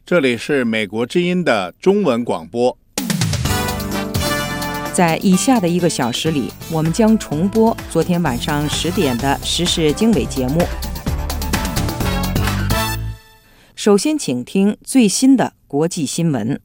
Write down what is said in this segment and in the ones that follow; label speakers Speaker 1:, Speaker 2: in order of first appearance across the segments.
Speaker 1: 这里是美国之音的中文广播。
Speaker 2: 在以下的1个小时里，我们将重播昨天晚上10点的时事经纬节目。首先请听最新的国际新闻。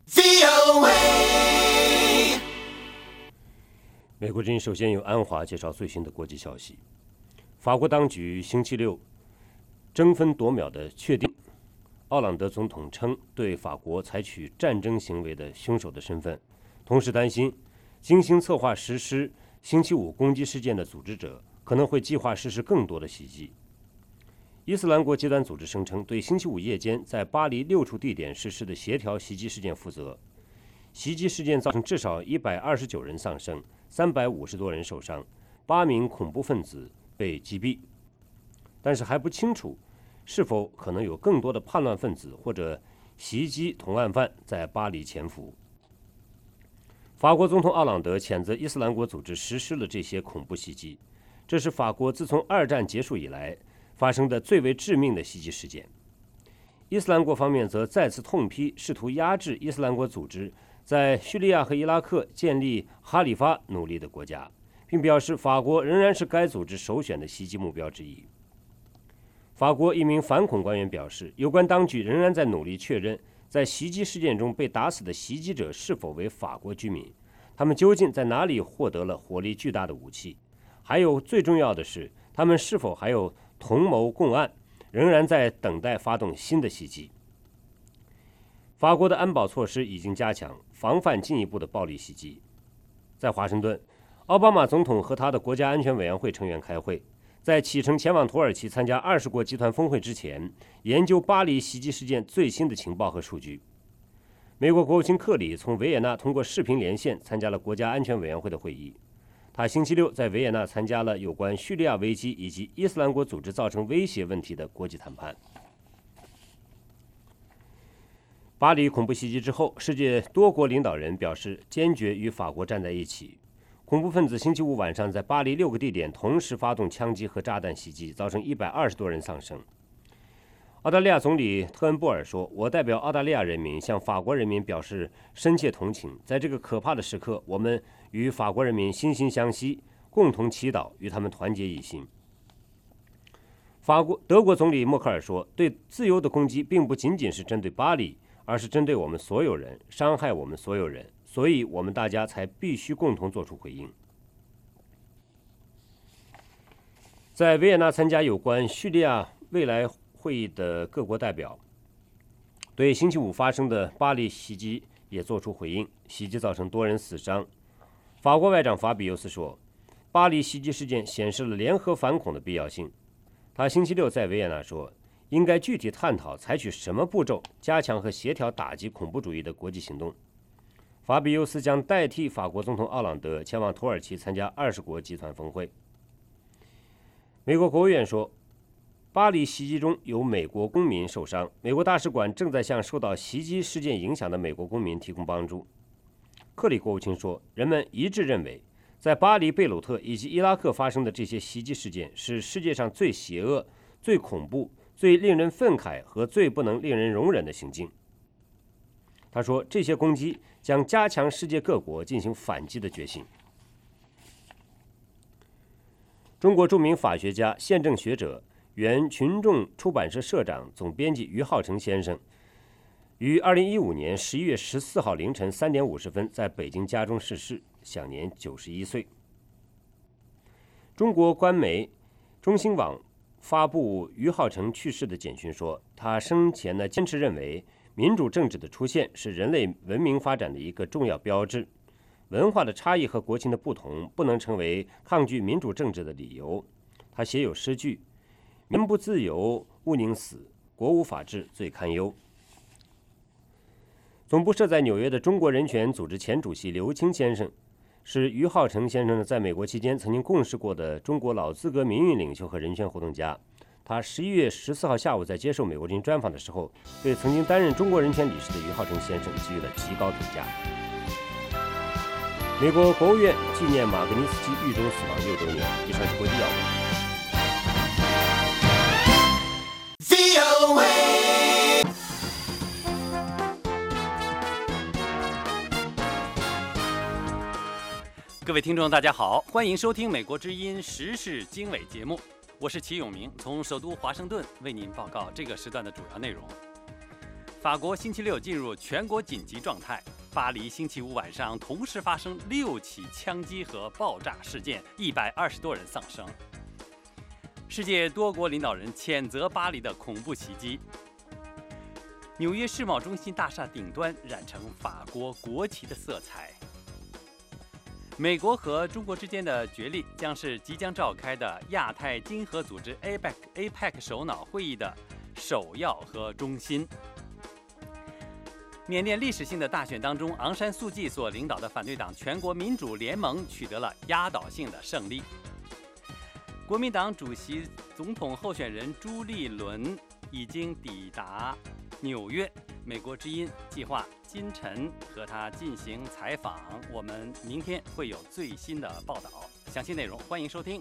Speaker 3: 美国之音首先由安华介绍最新的国际消息。法国当局星期六争分夺秒地确定奥朗德总统称对法国采取战争行为的凶手的身份，同时担心精心策划实施星期五攻击事件的组织者可能会计划实施更多的袭击。伊斯兰国极端组织声称对星期五夜间在巴黎6处地点实施的协调袭击事件负责。袭击事件造成至少129人丧生，350多人受伤，8名恐怖分子被击毙，但是还不清楚是否可能有更多的叛乱分子或者袭击同案犯在巴黎潜伏。法国总统奥朗德谴责伊斯兰国组织实施了这些恐怖袭击，这是法国自从2战结束以来发生的最为致命的袭击事件。伊斯兰国方面则再次痛批试图压制伊斯兰国组织在叙利亚和伊拉克建立哈里发努力的国家，并表示法国仍然是该组织首选的袭击目标之一。法国一名反恐官员表示，有关当局仍然在努力确认在袭击事件中被打死的袭击者是否为法国居民，他们究竟在哪里获得了火力巨大的武器，还有最重要的是，他们是否还有同谋共案，仍然在等待发动新的袭击。法国的安保措施已经加强，防范进一步的暴力袭击。在华盛顿，奥巴马总统和他的国家安全委员会成员开会，在启程前往土耳其参加20国集团峰会之前，研究巴黎袭击事件最新的情报和数据。美国国务卿克里从维也纳通过视频连线参加了国家安全委员会的会议。他星期六在维也纳参加了有关叙利亚危机以及伊斯兰国组织造成威胁问题的国际谈判。巴黎恐怖袭击之后，世界多国领导人表示坚决与法国站在一起。恐怖分子星期五晚上在巴黎6个地点同时发动枪击和炸弹袭击，造成120多人丧生。澳大利亚总理特恩布尔说：“我代表澳大利亚人民向法国人民表示深切同情，在这个可怕的时刻，我们与法国人民惺惺相惜，共同祈祷，与他们团结一心。”德国总理默克尔说：“对自由的攻击并不仅仅是针对巴黎，而是针对我们所有人，伤害我们所有人，所以我们大家才必须共同做出回应。”在维也纳参加有关叙利亚未来会议的各国代表对星期五发生的巴黎袭击也作出回应，袭击造成多人死伤。法国外长法比尤斯说，巴黎袭击事件显示了联合反恐的必要性。他星期六在维也纳说，应该具体探讨采取什么步骤加强和协调打击恐怖主义的国际行动。法比尤斯将代替法国总统奥朗德前往土耳其参加20国集团峰会。美国国务院说，巴黎袭击中有美国公民受伤，美国大使馆正在向受到袭击事件影响的美国公民提供帮助。克里国务卿说，人们一致认为，在巴黎、贝鲁特以及伊拉克发生的这些袭击事件是世界上最邪恶、最恐怖、最令人愤慨和最不能令人容忍的行径。他说，这些攻击将加强世界各国进行反击的决心。中国著名法学家、宪政学者、原群众出版社社长、总编辑于浩成先生于2015年11月14号凌晨3点50分在北京家中逝世，享年91岁。中国官媒中新网发布于浩成去世的简讯说，他生前呢坚持认为，民主政治的出现是人类文明发展的一个重要标志。文化的差异和国情的不同不能成为抗拒民主政治的理由。他写有诗句：“民不自由，勿宁死；国无法治，最堪忧。”总部设在纽约的中国人权组织前主席刘清先生，是于浩成先生在美国期间曾经共事过的中国老资格民运领袖和人权活动家。他11月14号下午在接受美国之音专访的时候，对曾经担任中国人权理事的于浩成先生给予了极高评价。美国国务院纪念马格尼斯基狱中死亡6周年。以上是国际要闻。
Speaker 4: 各位听众，大家好，欢迎收听《美国之音时事经纬》节目，我是齐永明，从首都华盛顿为您报告这个时段的主要内容。法国星期六进入全国紧急状态，巴黎星期五晚上同时发生6起枪击和爆炸事件，120多人丧生。世界多国领导人谴责巴黎的恐怖袭击。纽约世贸中心大厦顶端染成法国国旗的色彩。美国和中国之间的角力将是即将召开的亚太经合组织 APEC 首脑会议的首要和中心。缅甸历史性的大选当中，昂山素季所领导的反对党全国民主联盟取得了压倒性的胜利。国民党主席总统候选人朱立伦已经抵达纽约，美国之音计划今晨和他进行采访，我们明天会有最新的报道，详细内容欢迎收听。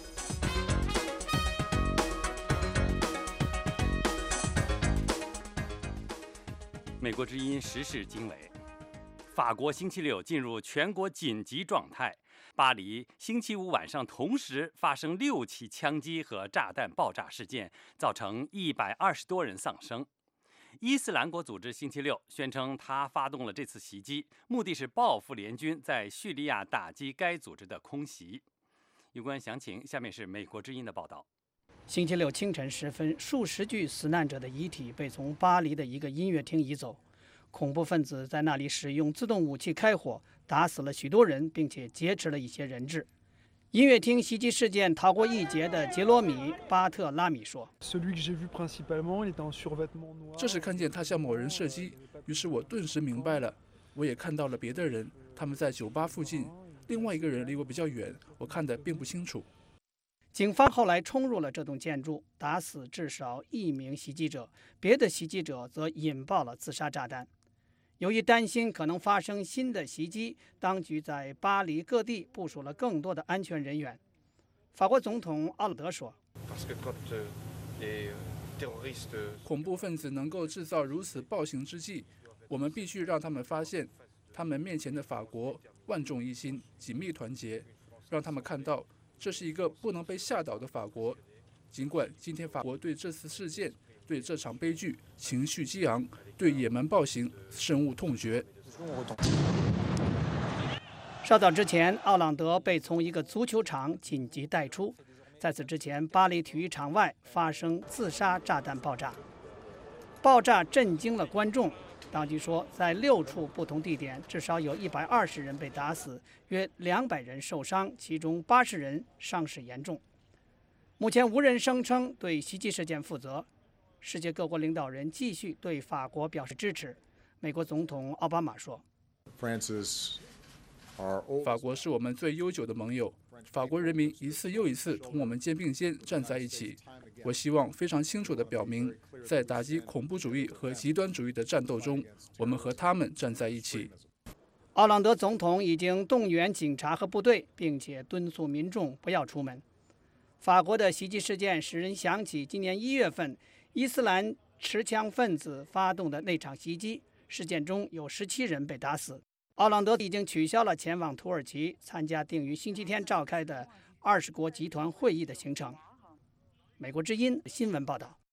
Speaker 4: 美国之音时事经纬。法国星期六进入全国紧急状态，巴黎星期五晚上同时发生6起枪击和炸弹爆炸事件，造成120多人丧生。伊斯兰国组织星期六宣称，他发动了这次袭击，目的是报复联军在叙利亚打击该组织的空袭。有关详情，下面是美国之音的报道。
Speaker 5: 星期六清晨时分，数十具死难者的遗体被从巴黎的一个音乐厅移走。恐怖分子在那里使用自动武器开火，打死了许多人，并且劫持了一些人质。音乐厅袭击事件逃过一劫的杰罗米·巴特拉米说：“
Speaker 6: 这时看见他向某人射击，于是我顿时明白了。我也看到了别的人，他们在酒吧附近，另外一个人离我比较远，我看得并不清楚。”
Speaker 5: 警方后来冲入了这栋建筑，打死至少1名袭击者，别的袭击者则引爆了自杀炸弹。由于担心可能发生新的袭击，当局在巴黎各地部署了更多的安全人员。法国总统奥朗德说：“
Speaker 6: 恐怖分子能够制造如此暴行之际，我们必须让他们发现，他们面前的法国万众一心，紧密团结，让他们看到这是一个不能被吓倒的法国。尽管今天法国对这次事件、对这场悲剧情绪激昂，对野蛮暴行深恶痛绝。”
Speaker 5: 稍早之前，奥朗德被从一个足球场紧急带出。在此之前，巴黎体育场外发生自杀炸弹爆炸，爆炸震惊了观众。当局说，在6处不同地点，至少有120人被打死，约200人受伤，其中80人伤势严重。目前无人声称对袭击事件负责。世界各国领导人继续对法国表示支持。美国总统奥巴马说：“
Speaker 6: 法国是我们最悠久的盟友，法国人民一次又一次同我们肩并肩站在一起。我希望非常清楚地表明，在打击恐怖主义和极端主义的战斗中，我们和他们站在一起。”
Speaker 5: 奥朗德总统已经动员警察和部队，并且敦促民众不要出门。法国的袭击事件使人想起今年1月份伊斯兰持枪分子发动的那场袭击，事件中有17人被打死。奥朗德已经取消了前往土耳其参加定于星期天召开的20国集团会议的行程。美国之音新闻报道。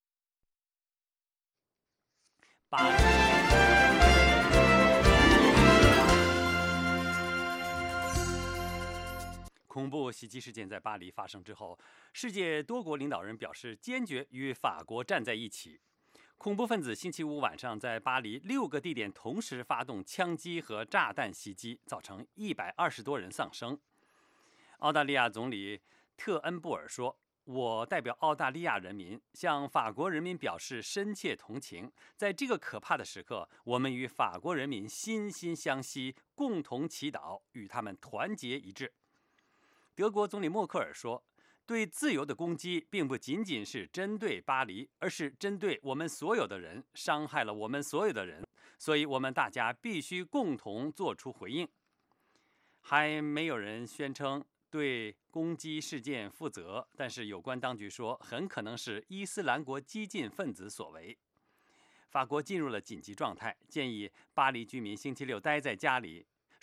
Speaker 4: 恐怖袭击事件在巴黎发生之后，世界多国领导人表示坚决与法国站在一起。恐怖分子星期五晚上在巴黎6个地点同时发动枪击和炸弹袭击，造成120多人丧生。澳大利亚总理特恩布尔说：“我代表澳大利亚人民向法国人民表示深切同情，在这个可怕的时刻，我们与法国人民心心相惜，共同祈祷，与他们团结一致。”德国总理默克尔说：“对自由的攻击并不仅仅是针对巴黎，而是针对我们所有的人，伤害了我们所有的人，所以我们大家必须共同做出回应。”还没有人宣称对攻击事件负责，但是有关当局说，很可能是伊斯兰国激进分子所为。法国进入了紧急状态，建议巴黎居民星期六待在家里。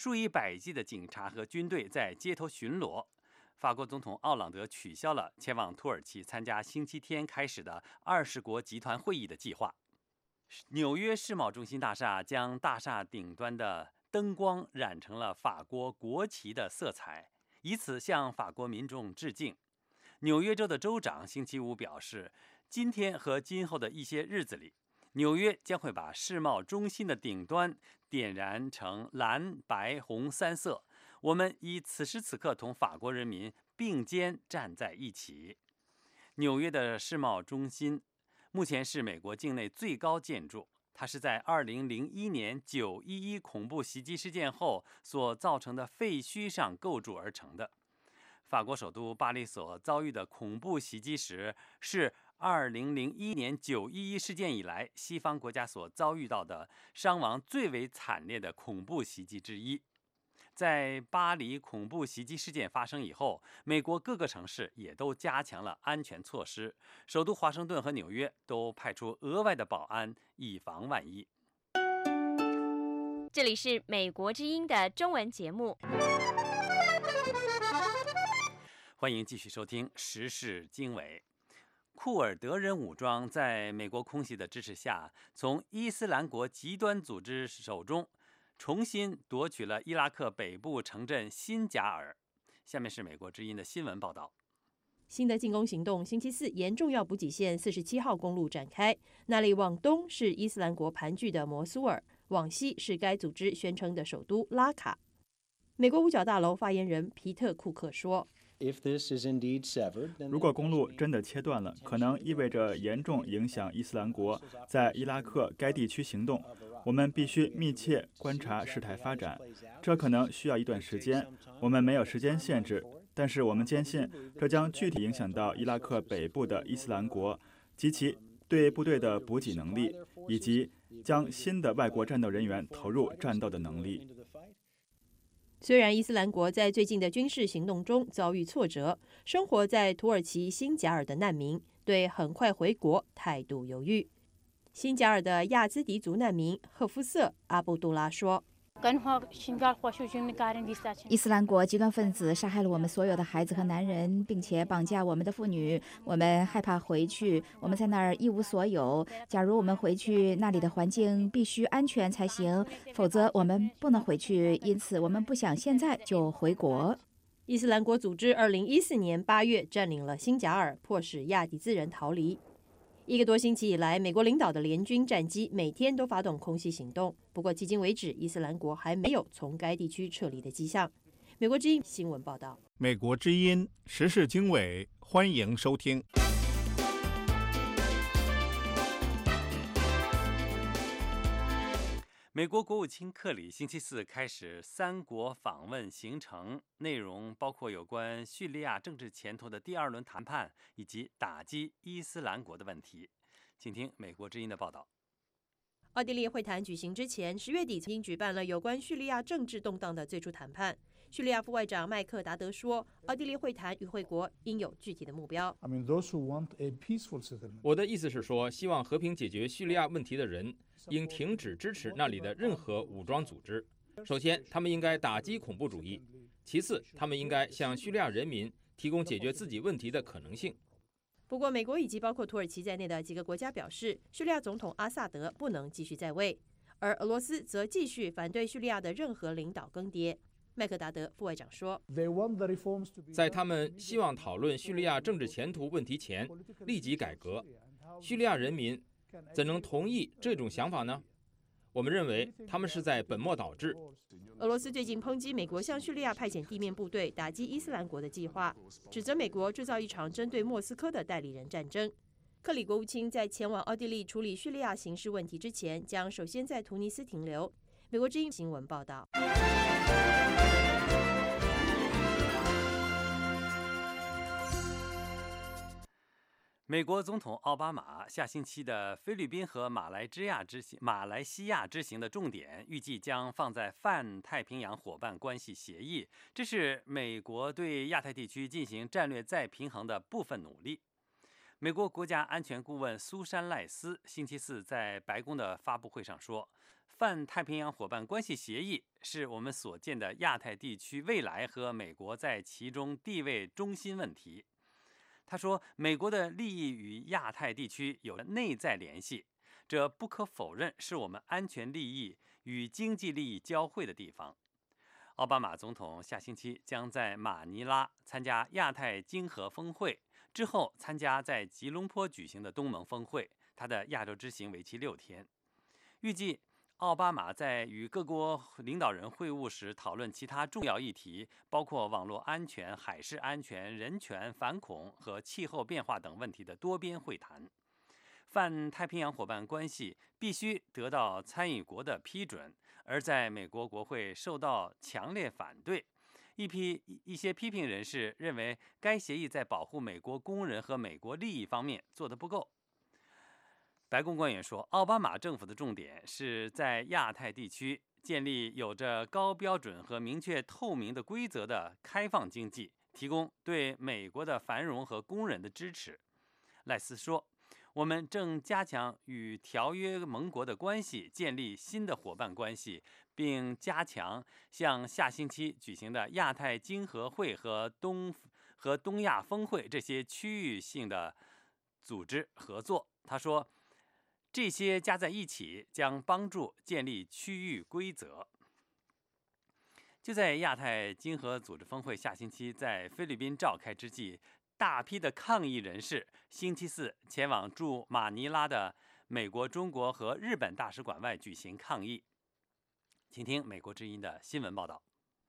Speaker 4: 数以百计的警察和军队在街头巡逻。法国总统奥朗德取消了前往土耳其参加星期天开始的20国集团会议的计划。纽约世贸中心大厦将大厦顶端的灯光染成了法国国旗的色彩，以此向法国民众致敬。纽约州的州长星期五表示，今天和今后的一些日子里，纽约将会把世贸中心的顶端点燃成蓝、白、红3色。我们以此时此刻同法国人民并肩站在一起。纽约的世贸中心目前是美国境内最高建筑，它是在2001年911恐怖袭击事件后所造成的废墟上构筑而成的。法国首都巴黎所遭遇的恐怖袭击时，是2001年911事件以来西方国家所遭遇到的伤亡最为惨烈的恐怖袭击之一。在巴黎恐怖袭击事件发生以后，美国各个城市也都加强了安全措施，首都华盛顿和纽约都派出额外的保安，以防万一。
Speaker 7: 这里是美国之音的中文节目，
Speaker 4: 欢迎继续收听时事经纬。库尔德人武装在美国空袭的支持下，从伊斯兰国极端组织手中重新夺取了伊拉克北部城镇辛贾尔。下面是美国之音的新闻报道。
Speaker 8: 新的进攻行动星期四沿重要补给线47号公路展开，那里往东是伊斯兰国盘踞的摩苏尔，往西是该组织宣称的首都拉卡。美国五角大楼发言人皮特·库克说，
Speaker 9: 如果公路真的切断了，可能意味着严重影响伊斯兰国在伊拉克该地区行动。我们必须密切观察事态发展，这可能需要一段时间。我们没有时间限制，但是我们坚信这将具体影响到伊拉克北部的伊斯兰国及其对部队的补给能力，以及将新的外国战斗人员投入战斗的能力。
Speaker 8: 虽然伊斯兰国在最近的军事行动中遭遇挫折，生活在土耳其辛贾尔的难民对很快回国态度犹豫。辛贾尔的亚兹迪族难民赫夫瑟·阿布杜拉说，
Speaker 10: 伊斯兰国极端分子杀害了我们所有的孩子和男人，并且绑架我们的妇女。我们害怕回去，我们在那儿一无所有。假如我们回去，那里的环境必须安全才行，否则我们不能回去。因此，我们不想现在就回国。
Speaker 8: 伊斯兰国组织2014年8月占领了辛贾尔，迫使亚迪兹人逃离。1个多星期以来，美国领导的联军战机每天都发动空袭行动。不过，迄今为止，伊斯兰国还没有从该地区撤离的迹象。美国之音新闻报道。
Speaker 1: 美国之音时事经纬，欢迎收听。
Speaker 4: 美国国务卿克里星期四开始3国访问行程，内容包括有关叙利亚政治前途的第2轮谈判，以及打击伊斯兰国的问题。请听美国之音的报道。
Speaker 8: 奥地利会谈举行之前，10月底曾经举办了有关叙利亚政治动荡的最初谈判。叙利亚副外长麦克达德说，奥地利会谈与会国应有具体的目标。
Speaker 11: 我的意思是说，希望和平解决叙利亚问题的人应停止支持那里的任何武装组织。首先，他们应该打击恐怖主义；其次，他们应该向叙利亚人民提供解决自己问题的可能性。
Speaker 8: 不过，美国以及包括土耳其在内的几个国家表示，叙利亚总统阿萨德不能继续在位，而俄罗斯则继续反对叙利亚的任何领导更迭。麦克达德副外长说，
Speaker 11: 在他们希望讨论叙利亚政治前途问题前立即改革，叙利亚人民怎能同意这种想法呢？我们认为他们是在本末倒置。
Speaker 8: 俄罗斯最近抨击美国向叙利亚派遣地面部队打击伊斯兰国的计划，指责美国制造一场针对莫斯科的代理人战争。克里国务卿在前往奥地利处理叙利亚刑事问题之前，将首先在突尼斯停留。美国之音新闻报道。
Speaker 4: 美国总统奥巴马下星期的菲律宾和马来西亚之行的重点，预计将放在泛太平洋伙伴关系协议，这是美国对亚太地区进行战略再平衡的部分努力。 美国国家安全顾问苏珊·赖斯星期四在白宫的发布会上说，泛太平洋伙伴关系协议是我们所见的亚太地区未来和美国在其中地位中心问题。他说，美国的利益与亚太地区有着内在联系，这不可否认是我们安全利益与经济利益交汇的地方。奥巴马总统下星期将在马尼拉参加亚太经合峰会，之后参加在吉隆坡举行的东盟峰会。他的亚洲之行为期6天。预计奥巴马在与各国领导人会晤时讨论其他重要议题，包括网络安全、海事安全、人权、反恐和气候变化等问题的多边会谈。泛太平洋伙伴关系必须得到参与国的批准，而在美国国会受到强烈反对。一些批评人士认为，该协议在保护美国工人和美国利益方面做得不够。白宫官员说，奥巴马政府的重点是在亚太地区建立有着高标准和明确透明的规则的开放经济，提供对美国的繁荣和工人的支持。赖斯说，我们正加强与条约盟国的关系，建立新的伙伴关系，并加强向下星期举行的亚太经合会和东亚峰会这些区域性的组织合作。他说，这些加在一起将帮助建立区域规则。就在亚太经合组织峰会下星期在菲律宾召开之际，大批的抗议人士星期四前往驻马尼拉的美国、中国和日本大使馆外举行抗议。请听美国之音的新闻报道。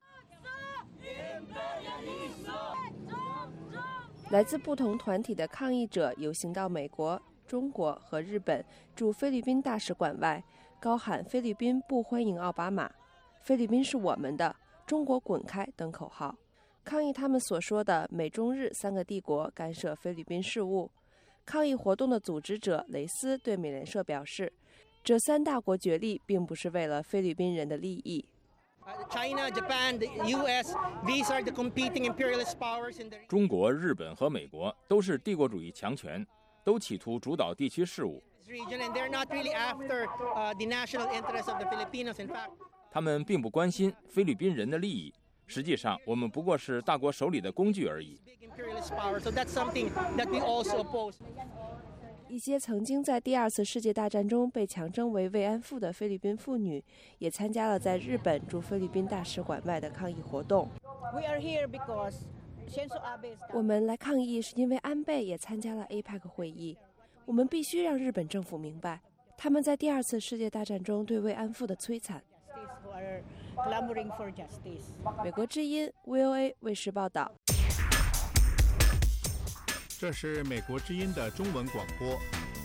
Speaker 12: 来自不同团体的抗议者游行到美国、中国和日本驻菲律宾大使馆外，高喊菲律宾不欢迎奥巴马、菲律宾是我们的、中国滚开等口号，抗议他们所说的美中日3个帝国干涉菲律宾事务。抗议活动的组织者雷斯对美联社表示，这3大国角力并不是为了菲律宾人的利益。
Speaker 13: China, Japan, the U.S. These are the competing imperialist powers in the.
Speaker 11: 中国、日本和美国都是帝国主义强权，都企图主导地区事务。
Speaker 13: And they're not really after the national interests of the Filipinos. In fact,
Speaker 11: 他们并不关心菲律宾人的利益。实际上，我们不过是大国手里的工具而已。
Speaker 13: imperialist power. So that's something that we also oppose.
Speaker 12: 一些曾经在第2次世界大战中被强征为慰安妇的菲律宾妇女，也参加了在日本驻菲律宾大使馆外的抗议活动。我们来抗议是因为安倍也参加了 APEC 会议。我们必须让日本政府明白，他们在第2次世界大战中对慰安妇的摧残。美国之音 VOA 卫视报道。
Speaker 1: 这是美国之音的中文广播。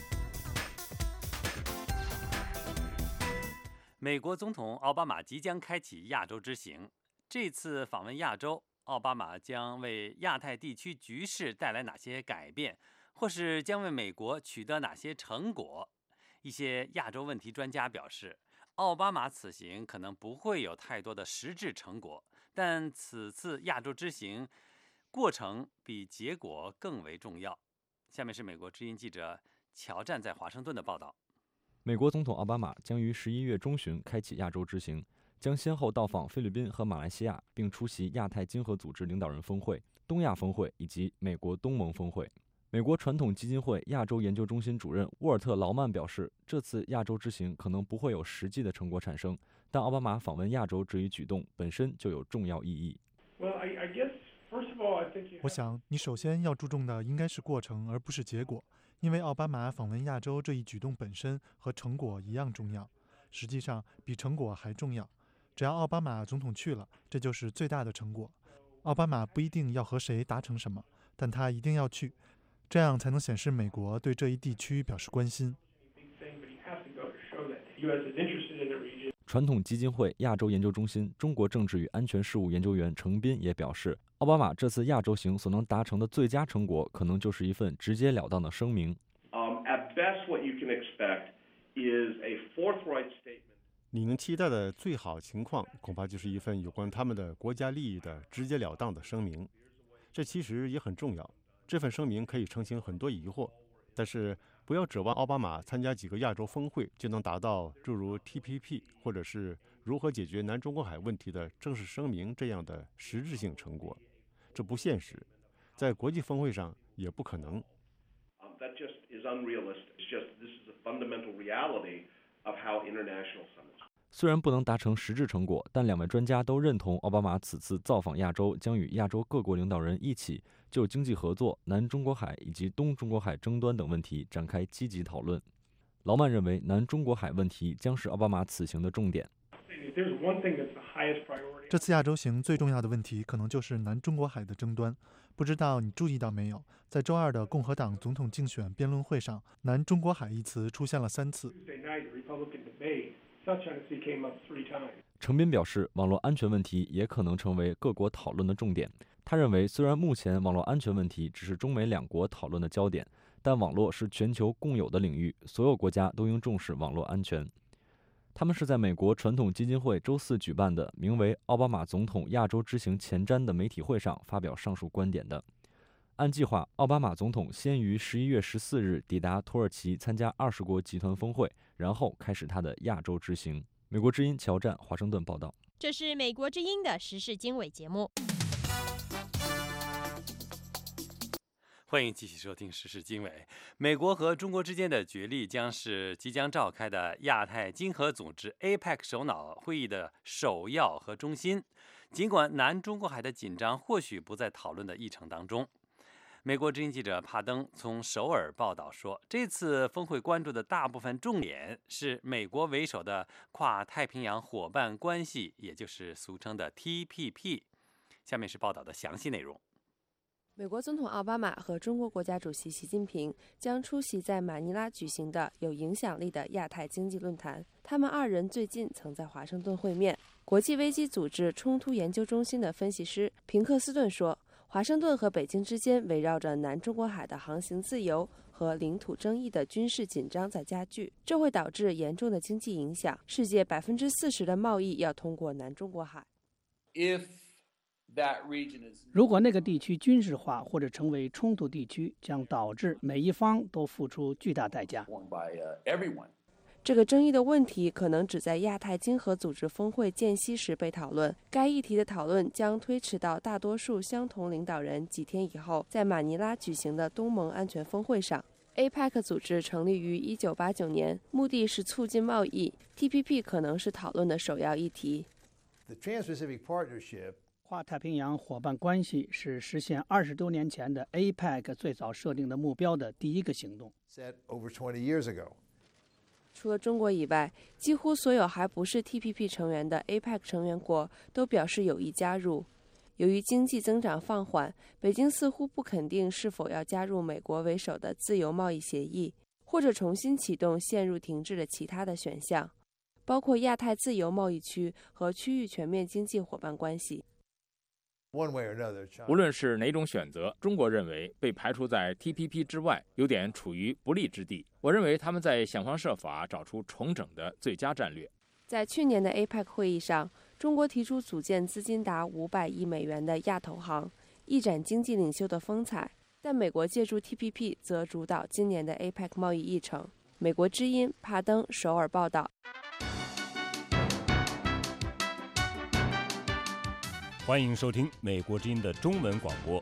Speaker 4: 美国总统奥巴马即将开启亚洲之行，这次访问亚洲，奥巴马将为亚太地区局势带来哪些改变，或是将为美国取得哪些成果？一些亚洲问题专家表示，奥巴马此行可能不会有太多的实质成果，但此次亚洲之行过程比结果更为重要。下面是美国之音记者乔战在华盛顿的报道。
Speaker 14: 美国总统奥巴马将于11月中旬开启亚洲之行，将先后到访菲律宾和马来西亚，并出席亚太经合组织领导人峰会、东亚峰会以及美国东盟峰会。美国传统基金会亚洲研究中心主任沃尔特·劳曼表示，这次亚洲之行可能不会有实际的成果产生，但奥巴马访问亚洲这一举动本身就有重要意义。
Speaker 15: 我想，你首先要注重的应该是过程，而不是结果，因为奥巴马访问亚洲这一举动本身和成果一样重要，实际上比成果还重要。只要奥巴马总统去了，这就是最大的成果。奥巴马不一定要和谁达成什么，但他一定要去，这样才能显示美国对这一地区表示关心。
Speaker 14: 传统基金会亚洲研究中心中国政治与安全事务研究员程斌也表示，奥巴马这次亚洲行所能达成的最佳成果，可能就是一份直截了当的声明。
Speaker 16: 你能期待的最好情况，恐怕就是一份有关他们的国家利益的直截了当的声明。这其实也很重要。 这份声明可以澄清很多疑惑，但是不要指望奥巴马参加几个亚洲峰会就能达到诸如 TPP 或者是如何解决南中国海问题的正式声明这样的实质性成果，这不现实，在国际峰会上也不可能。
Speaker 17: That just is unrealistic. It's just this is a fundamental reality of how international summits.
Speaker 14: 虽然不能达成实质成果，但两位专家都认同奥巴马此次造访亚洲将与亚洲各国领导人一起就经济合作、南中国海以及东中国海争端等问题展开积极讨论。劳曼认为，南中国海问题将是奥巴马此行的重点。
Speaker 15: 这次亚洲行最重要的问题可能就是南中国海的争端。不知道你注意到没有，在周二的共和党总统竞选辩论会上，南中国海一词出现了3次。
Speaker 14: 程斌表示，网络安全问题也可能成为各国讨论的重点。他认为，虽然目前网络安全问题只是中美两国讨论的焦点，但网络是全球共有的领域，所有国家都应重视网络安全。他们是在美国传统基金会周4举办的名为奥巴马总统亚洲之行前瞻的媒体会上发表上述观点的。按计划，奥巴马总统先于11月14日抵达土耳其参加20国集团峰会，然后开始他的亚洲之行。美国之音乔战华盛顿报道。
Speaker 7: 这是美国之音的时事经纬节目。
Speaker 4: 欢迎继续收听时事经纬。美国和中国之间的角力将是即将召开的亚太经合组织 APEC 首脑会议的首要和中心。尽管南中国海的紧张或许不在讨论的议程当中，美国之音记者帕登从首尔报道说，这次峰会关注的大部分重点是美国为首的跨太平洋伙伴关系，也就是俗称的 TPP。下面是报道的详细内容。
Speaker 12: 美国总统奥巴马和中国国家主席习近平将出席在马尼拉举行的有影响力的亚太经济论坛。他们2人最近曾在华盛顿会面。国际危机组织冲突研究中心的分析师平克斯顿说，华盛顿和北京之间围绕着南中国海的航行自由和领土争议的军事紧张在加剧，这会导致严重的经济影响。世界40%的贸易要通过南中国海。
Speaker 5: 如果那个地区军事化或者成为冲突地区，将导致每一方都付出巨大代价。
Speaker 12: 这个争议的问题可能只在亚太经合组织峰会间隙时被讨论，该议题的讨论将推迟到大多数相同领导人几天以后在马尼拉举行的东盟安全峰会上。APEC 组织成立于1989年，目的是促进贸易。TPP 可能是讨论的首要议题。
Speaker 5: 跨太平洋伙伴关系是实现20多年前的 APEC 最早设定的目标的第一个行动。
Speaker 12: 除了中国以外，几乎所有还不是 TPP 成员的 APEC 成员国都表示有意加入。由于经济增长放缓，北京似乎不肯定是否要加入美国为首的自由贸易协议，或者重新启动陷入停滞的其他的选项，包括亚太自由贸易区和区域全面经济伙伴关系。
Speaker 11: 无论是哪种选择，中国认为被排除在 TPP 之外有点处于不利之地。我认为他们在想方设法找出重整的最佳战略。
Speaker 12: 在去年的 APEC 会议上，中国提出组建资金达500亿美元的亚投行，一展经济领袖的风采。但美国借助 TPP 则主导今年的 APEC 贸易议程。美国之音帕登首尔报道。
Speaker 3: 欢迎收听美国之音的中文广播。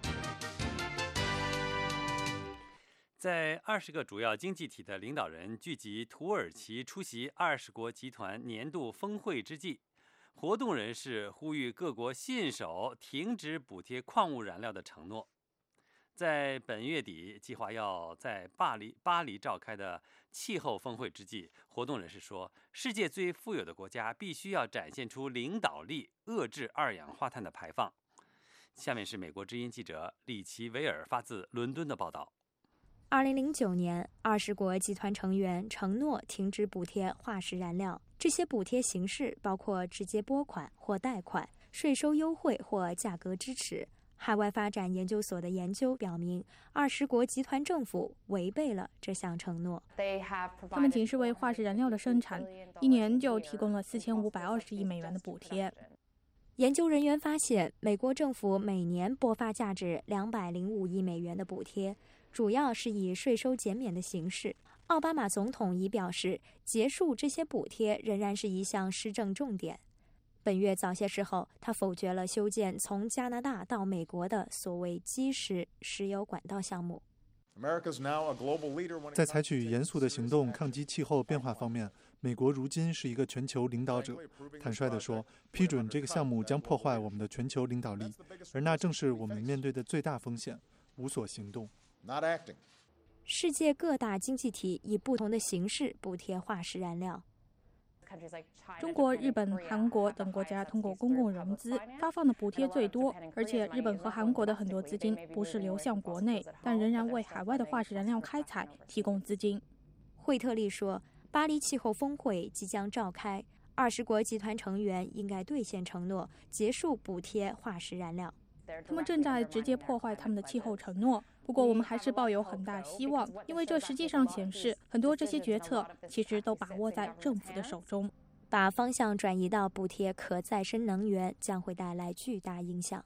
Speaker 4: 在20个主要经济体的领导人聚集土耳其出席20国集团年度峰会之际，活动人士呼吁各国信守停止补贴矿物燃料的承诺。在本月底计划要在巴黎召开的气候峰会之际，活动人士说，世界最富有的国家必须要展现出领导力，遏制2氧化碳的排放。下面是美国之音记者里奇维尔发自伦敦的报道。
Speaker 18: 2009年，20国集团成员承诺停止补贴化石燃料。这些补贴形式包括直接拨款或贷款、税收优惠或价格支持。海外发展研究所的研究表明，20国集团政府违背了这项承诺。
Speaker 19: 他们仅是为化石燃料的生产，一年就提供了4520亿美元的补贴。
Speaker 18: 研究人员发现，美国政府每年拨发价值205亿美元的补贴，主要是以税收减免的形式。奥巴马总统已表示，结束这些补贴仍然是一项施政重点。本月早些时候，他否决了修建从加拿大到美国的所谓基石石油管道项目。
Speaker 15: 在采取严肃的行动抗击气候变化方面，美国如今是一个全球领导者。坦率地说，批准这个项目将破坏我们的全球领导力，而那正是我们面对的最大风险——无所行动。
Speaker 18: 世界各大经济体以不同的形式补贴化石燃料。
Speaker 19: 中国、日本、韩国等国家通过公共融资发放的补贴最多，而且日本和韩国的很多资金不是流向国内，但仍然为海外的化石燃料开采提供资金。
Speaker 18: 惠特利说，巴黎气候峰会即将召开，20国集团成员应该兑现承诺，结束补贴化石燃料。
Speaker 19: 他们正在直接破坏他们的气候承诺，不过我们还是抱有很大希望，因为这实际上显示很多这些决策其实都把握在政府的手中。
Speaker 18: 把方向转移到补贴可再生能源将会带来巨大影响。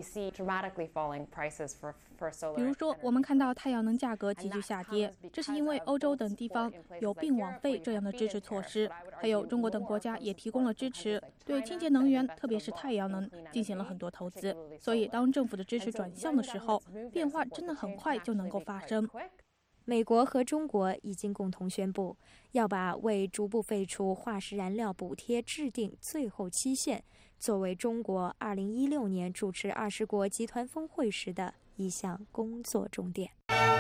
Speaker 19: 比如说，我们看到太阳能价格急剧下跌，这是因为欧洲等地方有并网费这样的支持措施，还有中国等国家也提供了支持，对清洁能源，特别是太阳能进行了很多投资。所以，当政府的支持转向的时候，变化真的很快就能够发生。
Speaker 18: 美国和中国已经共同宣布，要把为逐步废除化石燃料补贴制定最后期限，作为中国2016年主持20国集团峰会时的一项工作重点。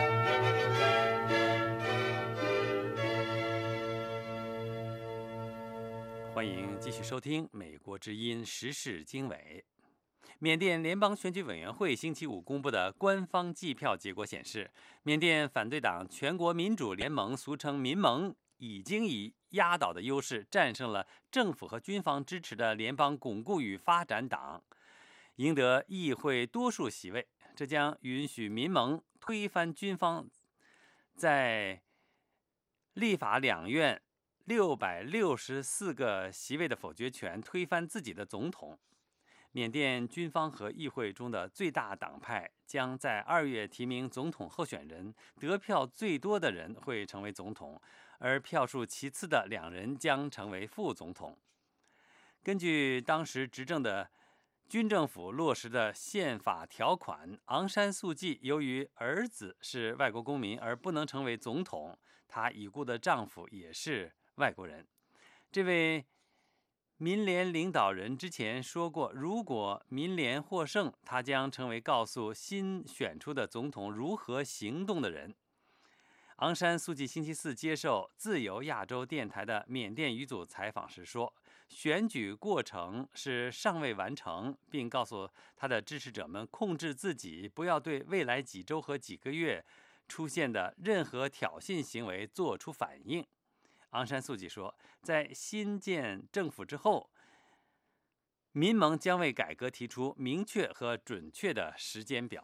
Speaker 4: 欢迎继续收听《美国之音时事经纬》。缅甸联邦选举委员会星期五公布的官方计票结果显示，缅甸反对党全国民主联盟，俗称民盟，已经以压倒的优势战胜了政府和军方支持的联邦巩固与发展党，赢得议会多数席位。这将允许民盟推翻军方在立法两院664个席位的否决权，推翻自己的总统。缅甸军方和议会中的最大党派将在2月提名总统候选人，得票最多的人会成为总统，而票数其次的2人将成为副总统。根据当时执政的军政府落实的宪法条款，昂山素季由于儿子是外国公民而不能成为总统，她已故的丈夫也是外国人。这位民联领导人之前说过，如果民联获胜，他将成为告诉新选出的总统如何行动的人。昂山素季星期四接受自由亚洲电台的缅甸语组采访时说，选举过程是尚未完成，并告诉他的支持者们控制自己，不要对未来几周和几个月出现的任何挑衅行为做出反应。昂山素季说，在新建政府之后，民盟将为改革提出明确和准确的时间表。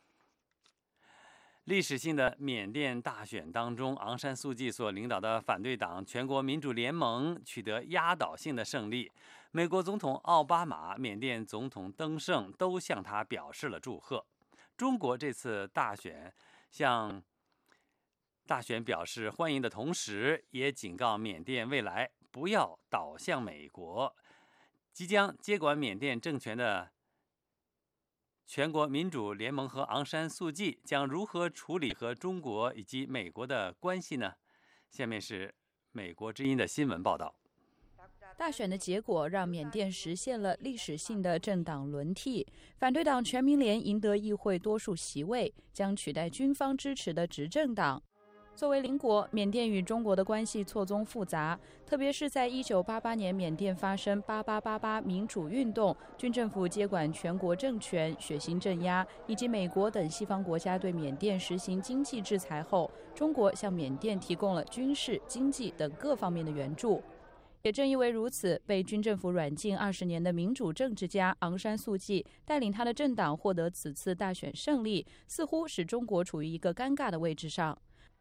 Speaker 4: 历史性的缅甸大选当中，昂山素季所领导的反对党全国民主联盟取得压倒性的胜利。美国总统奥巴马、缅甸总统登盛都向他表示了祝贺。中国这次大选向大选表示欢迎的同时，也警告缅甸未来不要倒向美国。即将接管缅甸政权的全国民主联盟和昂山素季将如何处理和中国以及美国的关系呢？下面是美国之音的新闻报道。
Speaker 20: 大选的结果让缅甸实现了历史性的政党轮替，反对党全民联赢得议会多数席位，将取代军方支持的执政党。作为邻国，缅甸与中国的关系错综复杂，特别是在1988年缅甸发生8888民主运动，军政府接管全国政权，血腥镇压，以及美国等西方国家对缅甸实行经济制裁后，中国向缅甸提供了军事、经济等各方面的援助。也正因为如此，被军政府软禁20年的民主政治家昂山素季带领他的政党获得此次大选胜利，似乎使中国处于一个尴尬的位置上。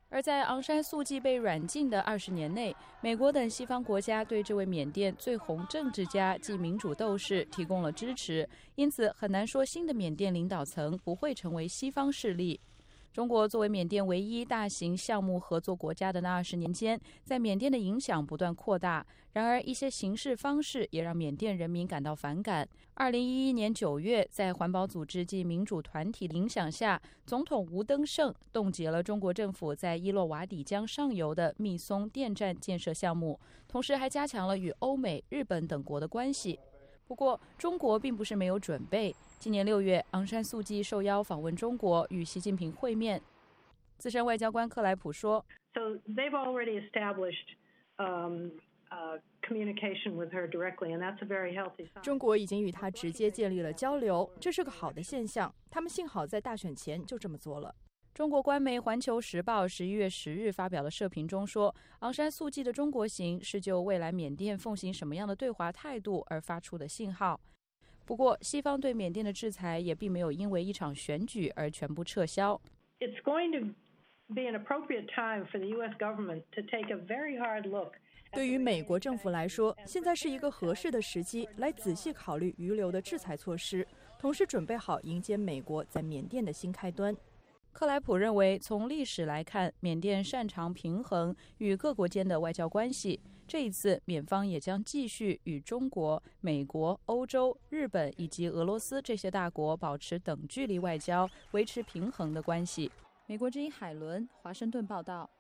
Speaker 20: 而在昂山素季被软禁的20年内，美国等西方国家对这位缅甸最红政治家及民主斗士提供了支持，因此很难说新的缅甸领导层不会成为西方势力。中国作为缅甸唯一大型项目合作国家的那20年间，在缅甸的影响不断扩大。然而，一些行事方式也让缅甸人民感到反感。2011年9月，在环保组织及民主团体的影响下，总统吴登盛冻结了中国政府在伊洛瓦底江上游的密松电站建设项目，同时还加强了与欧美、日本等国的关系。不过，中国并不是没有准备。今年6月，昂山素季受邀访问中国，与习近平会面。资深外交官克莱普说
Speaker 21: ：“So they've already established communication with her directly, and that's a very healthy sign.”
Speaker 22: 中国已经与她直接建立了交流，这是个好的现象。他们幸好在大选前就这么做了。
Speaker 20: 中国官媒《环球时报》11月10日发表的社评中说，昂山素季的中国行是就未来缅甸奉行什么样的对华态度而发出的信号。不过，西方对缅甸的制裁也并没有因为一场选举而全部撤销。
Speaker 21: It's going to be an appropriate time for the U.S. government to take a very hard look.
Speaker 22: 对于美国政府来说，现在是一个合适的时机，来仔细考虑余留的制裁措施，同时准备好迎接美国在缅甸的新开端。
Speaker 20: 克莱普认为，从历史来看，缅甸擅长平衡与各国间的外交关系。这一次，缅方也将继续与中国、美国、欧洲、日本以及俄罗斯这些大国保持等距离外交，维持平衡的关系。
Speaker 8: 美国之音海伦，华盛顿报道。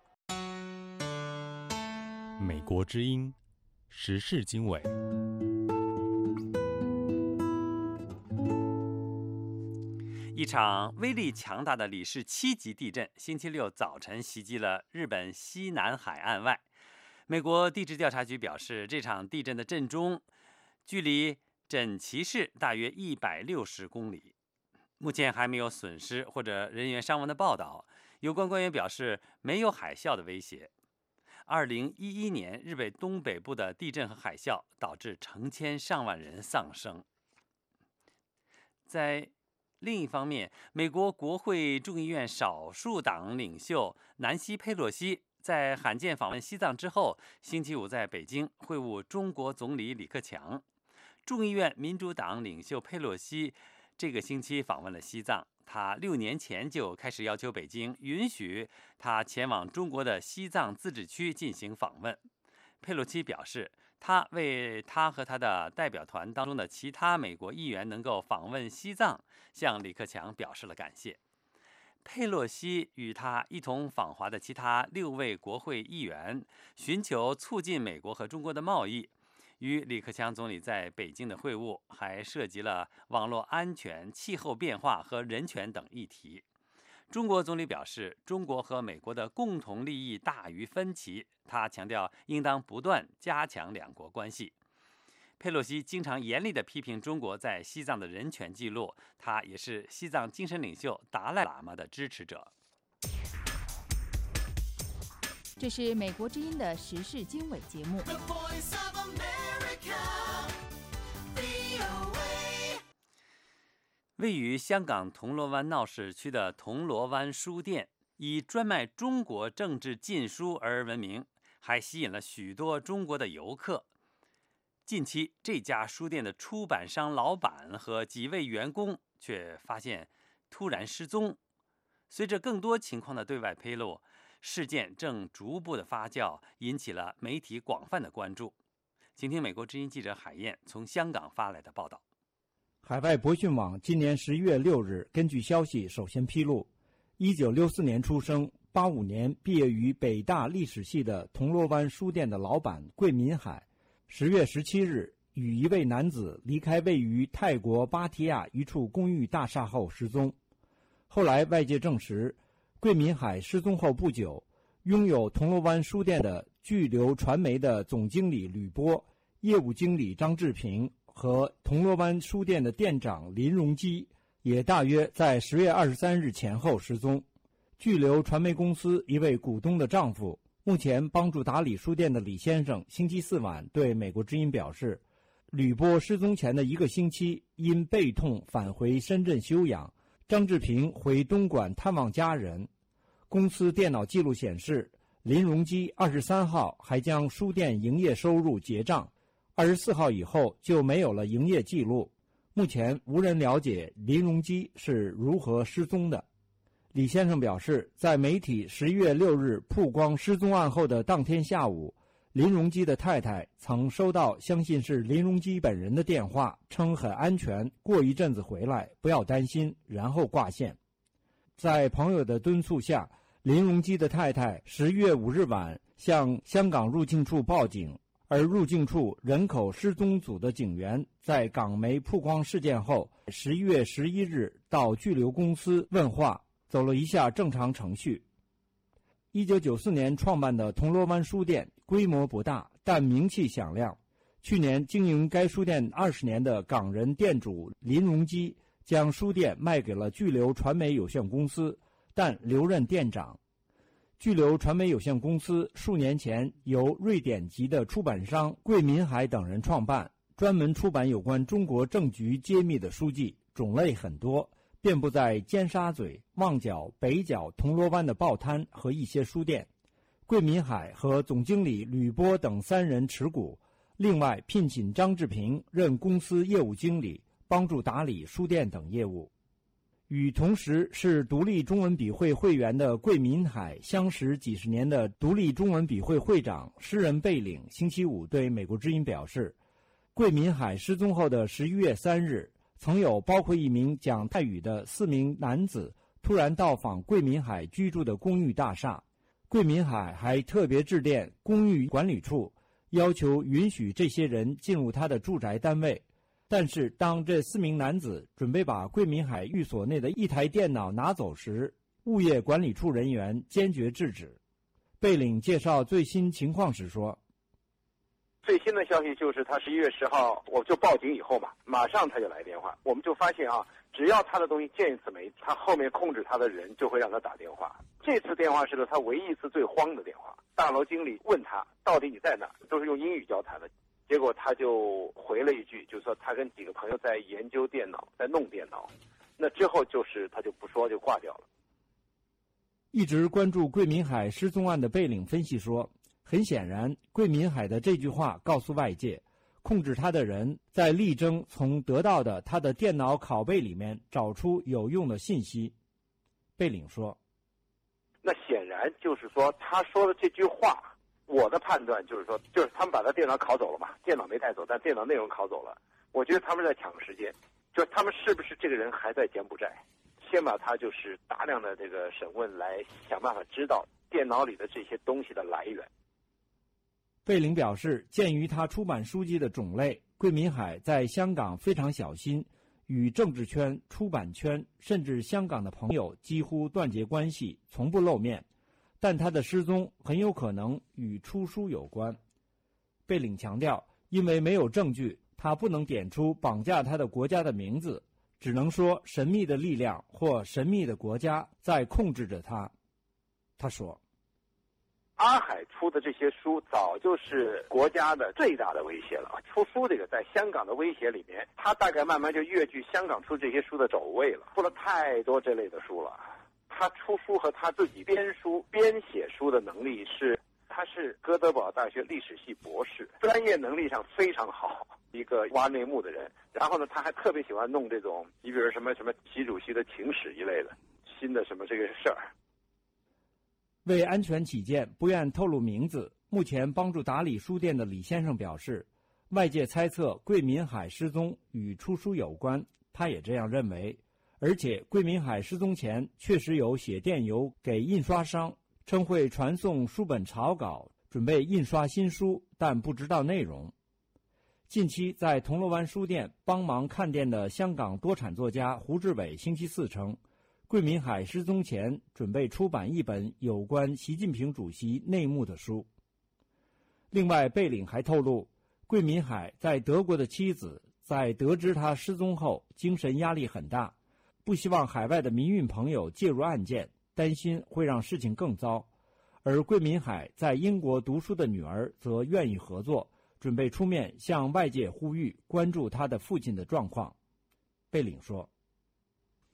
Speaker 23: 美国之音时事经纬。
Speaker 4: 一场威力强大的里氏7级地震星期六早晨袭击了日本西南海岸外。美国地质调查局表示，这场地震的震中距离枕崎市大约160公里。目前还没有损失或者人员伤亡的报道。有关官员表示，没有海啸的威胁。2011年，日本东北部的地震和海啸导致成千上万人丧生。在另一方面，美国国会众议院少数党领袖南希·佩洛西在罕见访问西藏之后，星期五在北京会晤中国总理李克强。众议院民主党领袖佩洛西这个星期访问了西藏，他6年前就开始要求北京允许他前往中国的西藏自治区进行访问。佩洛西表示，他为他和他的代表团当中的其他美国议员能够访问西藏，向李克强表示了感谢。佩洛西与他一同访华的其他6位国会议员寻求促进美国和中国的贸易。与李克强总理在北京的会晤还涉及了网络安全、气候变化和人权等议题。中国总理表示，中国和美国的共同利益大于分歧，他强调应当不断加强两国关系。佩洛西经常严厉地批评中国在西藏的人权记录，他也是西藏精神领袖达赖喇嘛的支持者。
Speaker 2: 这是美国之音的时事经纬节目。
Speaker 4: 位于香港铜锣湾闹市区的铜锣湾书店，以专卖中国政治禁书而闻名，还吸引了许多中国的游客。近期，这家书店的出版商老板和几位员工却发现突然失踪。随着更多情况的对外披露，事件正逐步的发酵，引起了媒体广泛的关注。请听美国之音记者海燕从香港发来的报道。
Speaker 24: 海外博讯网今年11月6日根据消息首先披露，1964年出生、85年毕业于北大历史系的铜锣湾书店的老板桂民海，10月17日与一位男子离开位于泰国芭提雅一处公寓大厦后失踪。后来外界证实，桂民海失踪后不久，拥有铜锣湾书店的巨流传媒的总经理吕波、业务经理张志平和铜锣湾书店的店长林荣基也大约在10月23日前后失踪。巨流传媒公司一位股东的丈夫，目前帮助打理书店的李先生，星期4晚对美国之音表示，吕波失踪前的1个星期因背痛返回深圳休养，张志平回东莞探望家人。 公司电脑记录显示，林荣基23号还将书店营业收入结账，24号以后就没有了营业记录。目前无人了解林荣基是如何失踪的。李先生表示，在媒体11月6日曝光失踪案后的当天下午，林荣基的太太曾收到相信是林荣基本人的电话，称很安全，过一阵子回来，不要担心，然后挂线。在朋友的敦促下，林荣基的太太11月5日晚向香港入境处报警，而入境处人口失踪组的警员在港媒曝光事件后11月11日到拘留公司问话，走了一下正常程序。1994年创办的铜锣湾书店规模不大，但名气响亮。去年经营该书店20年的港人店主林荣基将书店卖给了巨流传媒有限公司，但留任店长。巨流传媒有限公司数年前由瑞典籍的出版商桂民海等人创办，专门出版有关中国政局揭秘的书籍，种类很多，遍布在尖沙咀、旺角、北角、铜锣湾的报摊和一些书店。桂民海和总经理吕波等3人持股，另外聘请张志平任公司业务经理，帮助打理书店等业务。与同时是独立中文笔会会员的桂民海相识几十年的独立中文笔会会长诗人贝岭星期五对美国之音表示，桂民海失踪后的11月3日，曾有包括一名讲泰语的4名男子突然到访桂民海居住的公寓大厦。桂民海还特别致电公寓管理处，要求允许这些人进入他的住宅单位。但是当这4名男子准备把桂民海寓所内的一台电脑拿走时，物业管理处人员坚决制止。贝岭介绍最新情况时说，
Speaker 6: 最新的消息就是他11月10号我就报警以后嘛，马上他就来电话，我们就发现只要他的东西见一次媒，他后面控制他的人就会让他打电话。这次电话是他唯一一次最慌的电话，大楼经理问他到底你在哪，都是用英语交谈的。结果他就回了一句，就是说他跟几个朋友在研究电脑，在弄电脑。那之后就是他就不说，就挂掉了。
Speaker 24: 一直关注桂民海失踪案的贝岭分析说，很显然桂民海的这句话告诉外界，控制他的人在力争从得到的他的电脑拷贝里面找出有用的信息。贝岭说，
Speaker 6: 那显然就是说他说的这句话，我的判断就是说，就是他们把他电脑拷走了嘛，电脑没带走，但电脑内容拷走了。我觉得他们在抢时间，就是他们是不是这个人还在柬埔寨，先把他就是大量的这个审问，来想办法知道电脑里的这些东西的来源。
Speaker 24: 贝岭表示，鉴于他出版书籍的种类，桂民海在香港非常小心，与政治圈、出版圈甚至香港的朋友几乎断绝关系，从不露面。但他的失踪很有可能与出书有关。贝岭强调，因为没有证据，他不能点出绑架他的国家的名字，只能说神秘的力量或神秘的国家在控制着他。他说，
Speaker 6: 阿海出的这些书早就是国家的最大的威胁了。出书这个在香港的威胁里面，他大概慢慢就跃居香港出这些书的首位了，出了太多这类的书了。他出书和他自己编书、编写书的能力他是哥德堡大学历史系博士，专业能力上非常好，一个挖内幕的人。然后呢，他还特别喜欢弄这种，你比如什么习主席的情史一类的新的什么这个事儿。
Speaker 24: 为安全起见，不愿透露名字。目前帮助打理书店的李先生表示，外界猜测桂民海失踪与出书有关，他也这样认为。而且桂民海失踪前确实有写电邮给印刷商，称会传送书本草稿，准备印刷新书，但不知道内容。近期在铜锣湾书店帮忙看店的香港多产作家胡志伟星期4称，桂民海失踪前准备出版一本有关习近平主席内幕的书。另外，贝岭还透露，桂民海在德国的妻子在得知他失踪后精神压力很大，不希望海外的民运朋友介入案件，担心会让事情更糟。而桂民海在英国读书的女儿则愿意合作，准备出面向外界呼吁关注他的父亲的状况。贝岭说，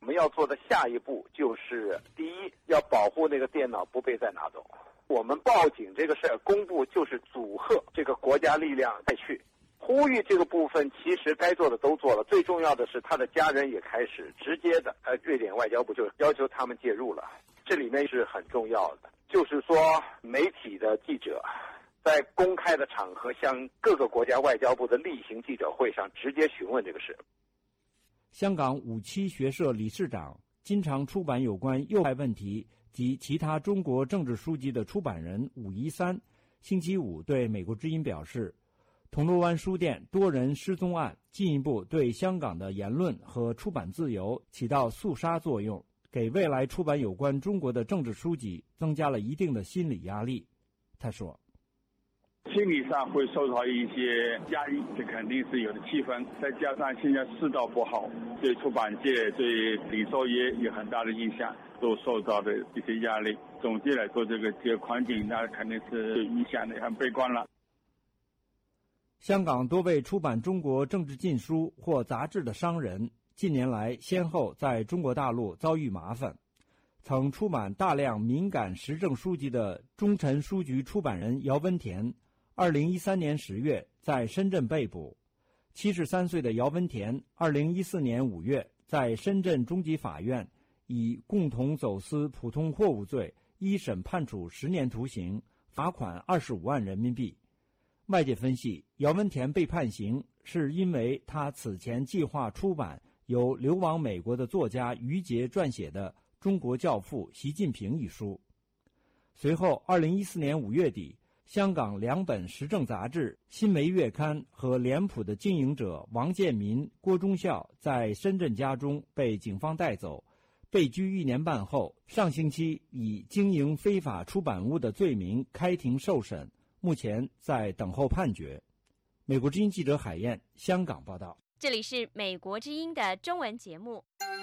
Speaker 6: 我们要做的下一步就是，第一，要保护那个电脑不被再拿走。我们报警这个事儿公布，就是阻吓这个国家力量再去。呼吁这个部分，其实该做的都做了，最重要的是他的家人也开始直接的，瑞典外交部就要求他们介入了。这里面是很重要的，就是说媒体的记者在公开的场合向各个国家外交部的例行记者会上直接询问这个事。
Speaker 24: 香港57学社理事长、经常出版有关右派问题及其他中国政治书籍的出版人伍宜三，星期五对美国之音表示，铜锣湾书店多人失踪案进一步对香港的言论和出版自由起到肃杀作用，给未来出版有关中国的政治书籍增加了一定的心理压力。他说，
Speaker 1: 心理上会受到一些压力，这肯定是有的气氛，再加上现在世道不好，对出版界、对零售业有很大的影响，都受到的一些压力。总体来说，这个环境那肯定是影响的很悲观了。
Speaker 24: 香港多位出版中国政治禁书或杂志的商人，近年来先后在中国大陆遭遇麻烦。曾出版大量敏感时政书籍的中晨书局出版人姚文田，2013年10月在深圳被捕。73岁的姚文田2014年5月在深圳中级法院以共同走私普通货物罪一审判处10年徒刑，罚款25万人民币。外界分析，姚文田被判刑是因为他此前计划出版由流亡美国的作家余杰撰写的《中国教父习近平》一书。随后2014年5月底，香港2本时政杂志《新媒月刊》和脸谱的经营者王建民、郭忠孝在深圳家中被警方带走，被拘1年半后，上星期以经营非法出版物的罪名开庭受审，目前在等候判决。美国之音记者海燕，香港报道。
Speaker 7: 这里是美国之音的中文节目。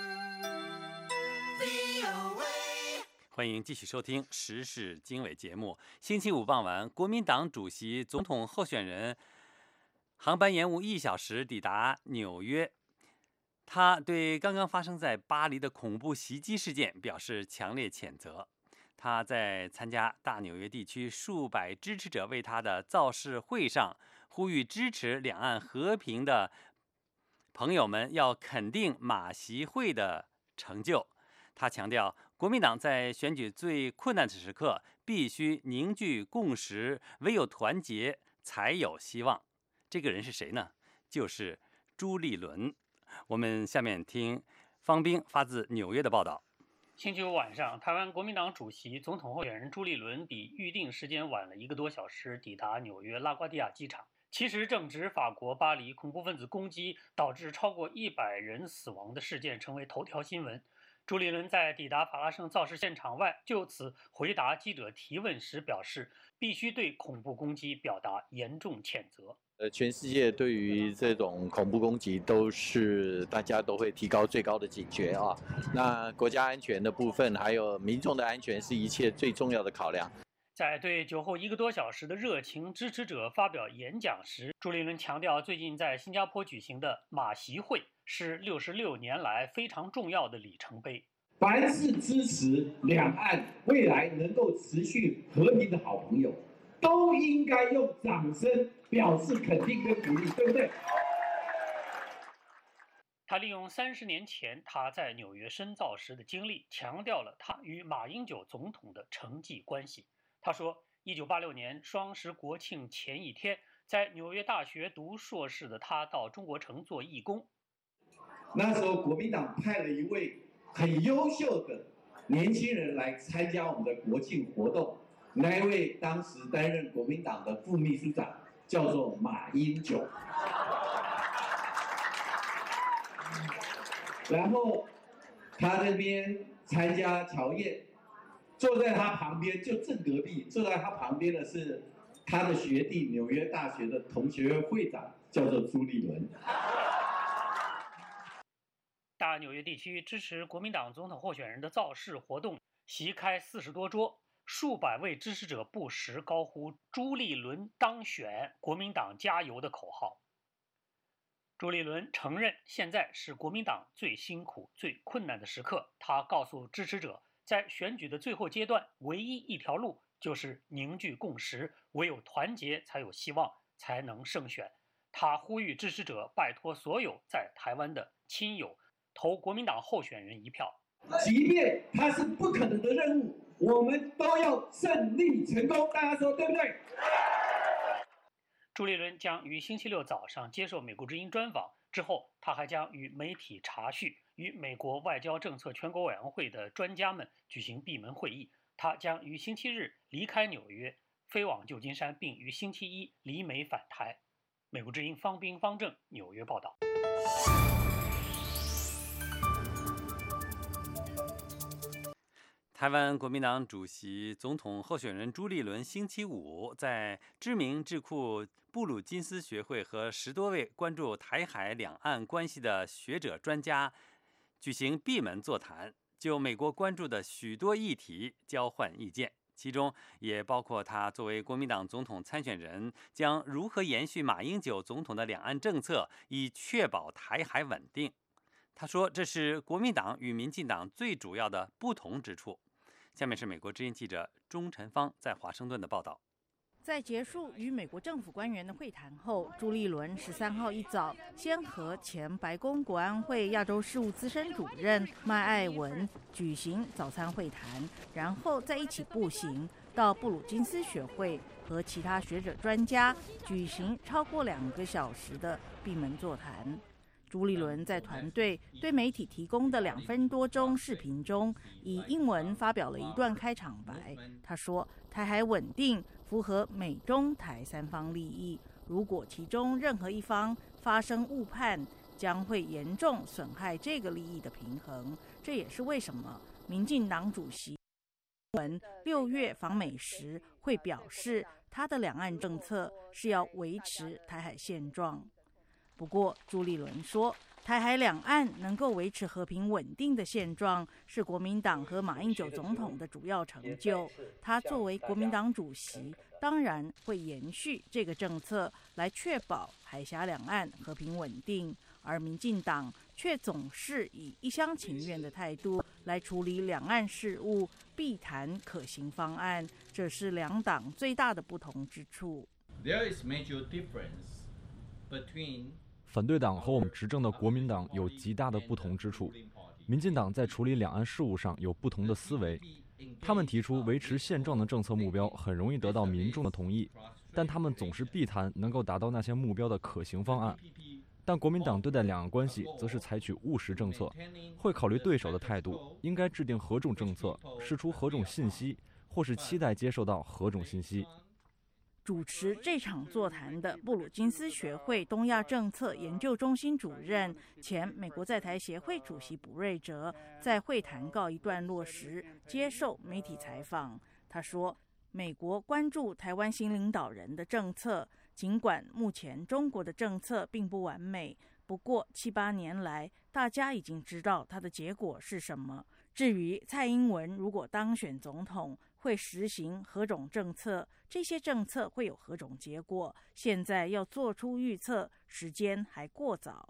Speaker 4: 欢迎继续收听时事经纬节目。星期五傍晚，国民党主席总统候选人航班延误1小时抵达纽约。他对刚刚发生在巴黎的恐怖袭击事件表示强烈谴责。他在参加大纽约地区数百支持者为他的造势会上呼吁支持两岸和平的朋友们要肯定马习会的成就。他强调，国民党在选举最困难的时刻必须凝聚共识，唯有团结才有希望。这个人是谁呢？就是朱立伦。我们下面听方斌发自纽约的报道。
Speaker 5: 星期五晚上，台湾国民党主席、总统候选人朱立伦比预定时间晚了1个多小时抵达纽约拉瓜迪亚机场。其实正值法国巴黎恐怖分子攻击导致超过100人死亡的事件成为头条新闻。朱立伦在抵达法拉盛造势现场外，就此回答记者提问时表示，必须对恐怖攻击表达严重谴责。
Speaker 9: 全世界对于这种恐怖攻击都是大家都会提高最高的警觉啊。那国家安全的部分，还有民众的安全是一切最重要的考量。
Speaker 5: 在对酒后1个多小时的热情支持者发表演讲时，朱立伦强调，最近在新加坡举行的马习会是66年来非常重要的里程碑。
Speaker 10: 凡是支持两岸未来能够持续和平的好朋友，都应该用掌声表示肯定跟鼓励，对不对？
Speaker 5: 他利用30年前他在纽约深造时的经历，强调了他与马英九总统的承继关系。他说，1986年双十国庆前一天，在纽约大学读硕士的他到中国城做义工。
Speaker 10: 那时候国民党派了一位很优秀的年轻人来参加我们的国庆活动，那一位当时担任国民党的副秘书长叫做马英九。然后他那边参加乔宴，坐在他旁边，就正隔壁，坐在他旁边的是他的学弟，纽约大学的同学会会长，叫做朱立伦。
Speaker 5: 大纽约地区支持国民党总统候选人的造势活动席开40多桌，数百位支持者不时高呼“朱立伦当选，国民党加油”的口号。
Speaker 13: 朱立伦承认，现在是国民党最辛苦、最困难的时刻。他告诉支持者，在选举的最后阶段，唯一一条路就是凝聚共识，唯有团结才有希望，才能胜选。他呼吁支持者拜托所有在台湾的亲友投国民党候选人一票。
Speaker 10: 即便它是不可能的任务，我们都要胜利成功。大家说对不对？
Speaker 13: 朱立伦将于星期六早上接受美国之音专访，之后他还将与媒体查叙，与美国外交政策全国委员会的专家们举行闭门会议。他将于星期日离开纽约，飞往旧金山，并于星期一离美返台。美国之音方斌、方正纽约报道。
Speaker 4: 台湾国民党主席、总统候选人朱立伦星期五在知名智库布鲁金斯学会和10多位关注台海两岸关系的学者专家举行闭门座谈，就美国关注的许多议题交换意见，其中也包括他作为国民党总统参选人将如何延续马英九总统的两岸政策，以确保台海稳定。他说，这是国民党与民进党最主要的不同之处。下面是美国之音记者钟晨芳在华盛顿的报道。
Speaker 14: 在结束与美国政府官员的会谈后，朱立伦13号一早先和前白宫国安会亚洲事务资深主任麦艾文举行早餐会谈，然后再一起步行到布鲁金斯学会和其他学者专家举行超过2个小时的闭门座谈。朱立伦在团队对媒体提供的2分多钟视频中，以英文发表了一段开场白。他说，台海稳定符合美中台3方利益，如果其中任何一方发生误判，将会严重损害这个利益的平衡。这也是为什么民进党主席6月访美时会表示，他的两岸政策是要维持台海现状。不过，朱立伦说，台海两岸能够维持和平稳定的现状，是国民党和马英九总统的主要成就。他作为国民党主席，当然会延续这个政策，来确保海峡两岸和平稳定。而民进党却总是以一厢情愿的态度来处理两岸事务，避谈可行方案，这是两党最大的不同之处。
Speaker 16: There is major difference between
Speaker 17: 反对党和我们执政的国民党有极大的不同之处。民进党在处理两岸事务上有不同的思维，他们提出维持现状的政策目标很容易得到民众的同意，但他们总是避谈能够达到那些目标的可行方案。但国民党对待两岸关系则是采取务实政策，会考虑对手的态度，应该制定何种政策，释出何种信息，或是期待接受到何种信息。
Speaker 14: 主持这场座谈的布鲁金斯学会东亚政策研究中心主任、前美国在台协会主席卜瑞哲在会谈告一段落时接受媒体采访。他说，美国关注台湾新领导人的政策，尽管目前中国的政策并不完美，不过7、8年来，大家已经知道它的结果是什么。至于蔡英文如果当选总统，会实行何种政策，这些政策会有何种结果，现在要做出预测，时间还过早。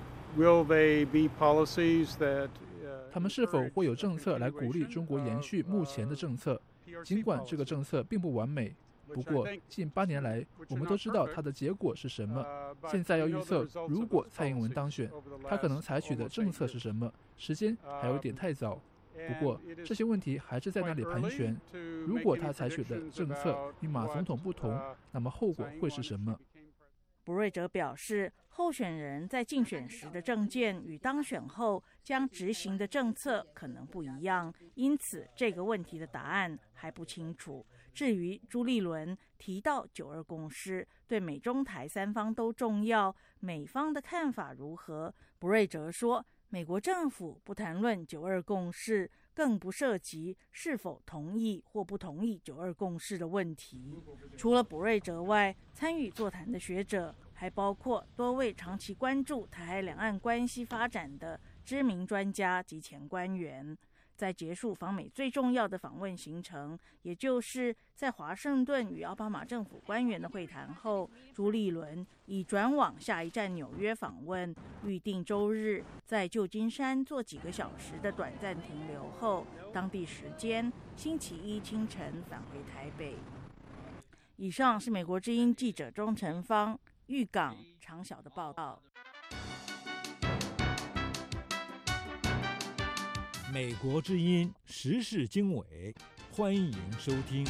Speaker 25: 他们是否会有政策来鼓励中国延续目前的政策？尽管这个政策并不完美，不过近8年来，我们都知道它的结果是什么。现在要预测，如果蔡英文当选，他可能采取的政策是什么？时间还有点太早。不过这些问题还是在那里盘旋。如果他采取的政策与马总统不同，那么后果会是什么？
Speaker 14: 卜瑞哲表示，候选人在竞选时的政见与当选后将执行的政策可能不一样，因此这个问题的答案还不清楚。至于朱立伦提到9·2共识对美中台3方都重要，美方的看法如何？卜瑞哲说，美国政府不谈论9·2共识，更不涉及是否同意或不同意9·2共识的问题。除了卜瑞哲外，参与座谈的学者还包括多位长期关注台海两岸关系发展的知名专家及前官员。 在结束访美最重要的访问行程，也就是在华盛顿与奥巴马政府官员的会谈后，朱立伦已转往下一站纽约访问，预定周日在旧金山做几个小时的短暂停留后，当地时间星期一清晨返回台北。以上是美国之音记者钟成芳玉港长晓的报道。
Speaker 3: 美国之音时事经纬，欢迎收听。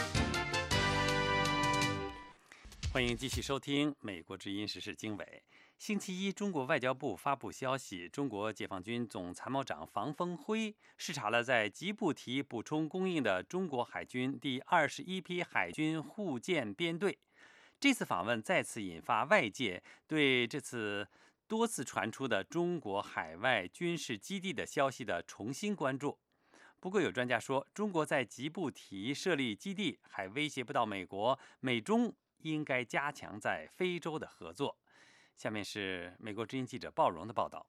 Speaker 4: 欢迎继续收听美国之音时事经纬。星期一，中国外交部发布消息，中国解放军总参谋长房峰辉视察了在吉布提补充供应的中国海军第21批海军护舰编队。这次访问再次引发外界对这次多次传出的中国海外军事基地的消息的重新关注。不过有专家说，中国在吉布提设立基地还威胁不到美国，美中应该加强在非洲的合作。下面是美国之音记者鲍荣的报道。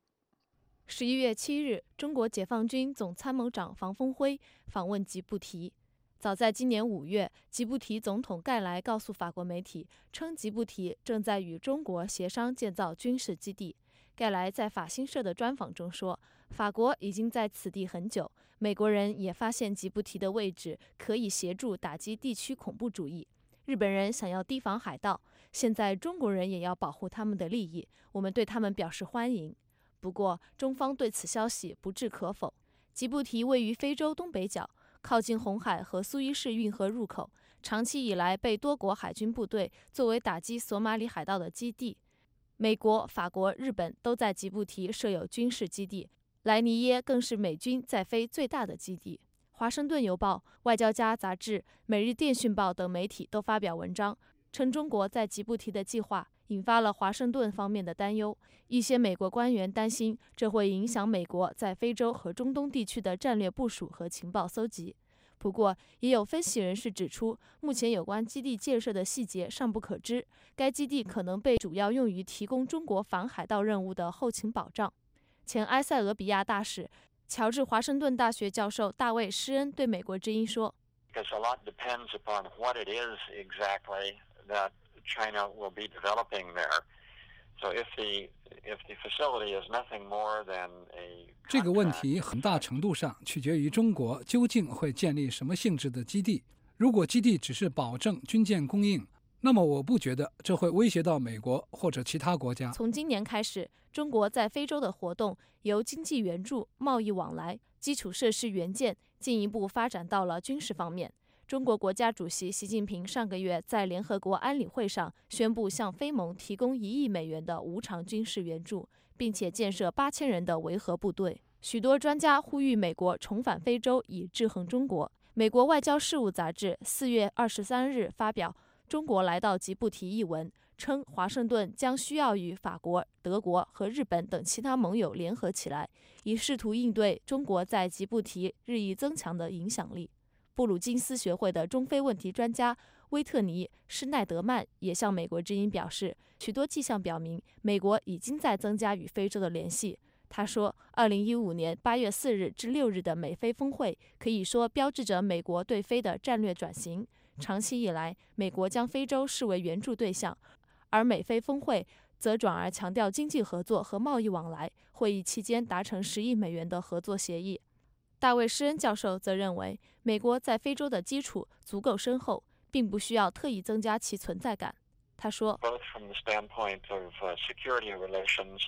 Speaker 11: 11月7日，中国解放军总参谋长房峰辉访问吉布提。早在今年5月，吉布提总统盖莱告诉法国媒体，称吉布提正在与中国协商建造军事基地。盖莱在法新社的专访中说，法国已经在此地很久，美国人也发现吉布提的位置可以协助打击地区恐怖主义。日本人想要提防海盗，现在中国人也要保护他们的利益，我们对他们表示欢迎。不过，中方对此消息不置可否。吉布提位于非洲东北角，靠近红海和苏伊士运河入口，长期以来被多国海军部队作为打击索马里海盗的基地。美国、法国、日本都在吉布提设有军事基地，莱尼耶更是美军在非最大的基地。华盛顿邮报、外交家杂志、每日电讯报等媒体都发表文章，称中国在吉布提的计划引发了华盛顿方面的担忧。一些美国官员担心，这会影响美国在非洲和中东地区的战略部署和情报搜集。不过，也有分析人士指出，目前有关基地建设的细节尚不可知，该基地可能被主要用于提供中国反海盗任务的后勤保障。前埃塞俄比亚大使、乔治华盛顿大学教授大卫·施恩对美国之音说
Speaker 12: Because a lot depends upon what it is exactly that China will be developing there. So if the facility is nothing more than a
Speaker 15: 这个问题很大程度上取决于中国究竟会建立什么性质的基地。如果基地只是保证军舰供应，那么我不觉得这会威胁到美国或者其他国家。
Speaker 11: 从今年开始，中国在非洲的活动由经济援助、贸易往来、基础设施援建进一步发展到了军事方面。中国国家主席习近平上个月在联合国安理会上宣布向非盟提供1亿美元的无偿军事援助，并且建设8000人的维和部队。许多专家呼吁美国重返非洲以制衡中国。美国外交事务杂志4月23日发表《中国来到吉布提》一文，称华盛顿将需要与法国、德国和日本等其他盟友联合起来，以试图应对中国在吉布提日益增强的影响力。布鲁金斯学会的中非问题专家威特尼·施奈德曼也向美国之音表示，许多迹象表明美国已经在增加与非洲的联系。他说，2015年8月4日至6日的美非峰会可以说标志着美国对非的战略转型。长期以来，美国将非洲视为援助对象，而美非峰会则转而强调经济合作和贸易往来。会议期间达成10亿美元的合作协议。大卫·施恩教授则认为，美国在非洲的基础足够深厚，并不需要特意增加其存在感。他说
Speaker 12: Both from the standpoint of security relations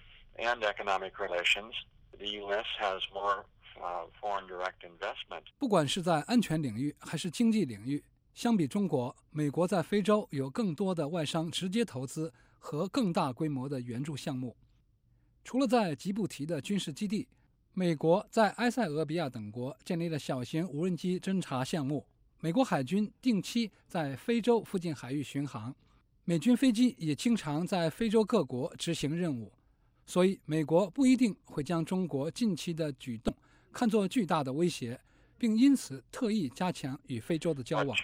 Speaker 12: and economic relations, the U.S. has more foreign direct investment.
Speaker 15: 不管是在安全领域还是经济领域，相比中国，美国在非洲有更多的外商直接投资和更大规模的援助项目。除了在吉布提的军事基地，美国在埃塞俄比亚等国建立了小型无人机侦察项目。美国海军定期在非洲附近海域巡航，美军飞机也经常在非洲各国执行任务。所以，美国不一定会将中国近期的举动看作巨大的威胁，并因此特意加强与非洲的交往。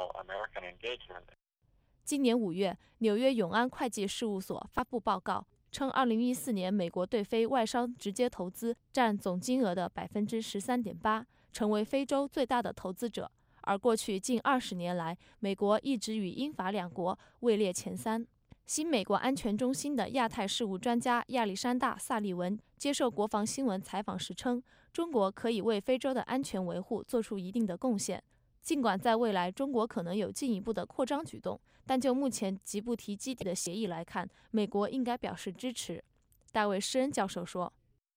Speaker 11: 今年5月，纽约永安会计事务所发布报告， 称2014年美国对非外商直接投资占总金额的13.8%，成为非洲最大的投资者。而过去近20年来，美国一直与英法两国位列前3。新美国安全中心的亚太事务专家亚历山大·萨利文接受国防新闻采访时称，中国可以为非洲的安全维护做出一定的贡献。尽管在未来中国可能有进一步的扩张举动，但就目前吉布提基地的协议来看，美国应该表示支持。大卫·施恩教授说：“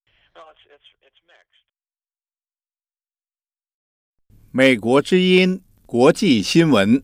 Speaker 18: 美国之音国际新闻。”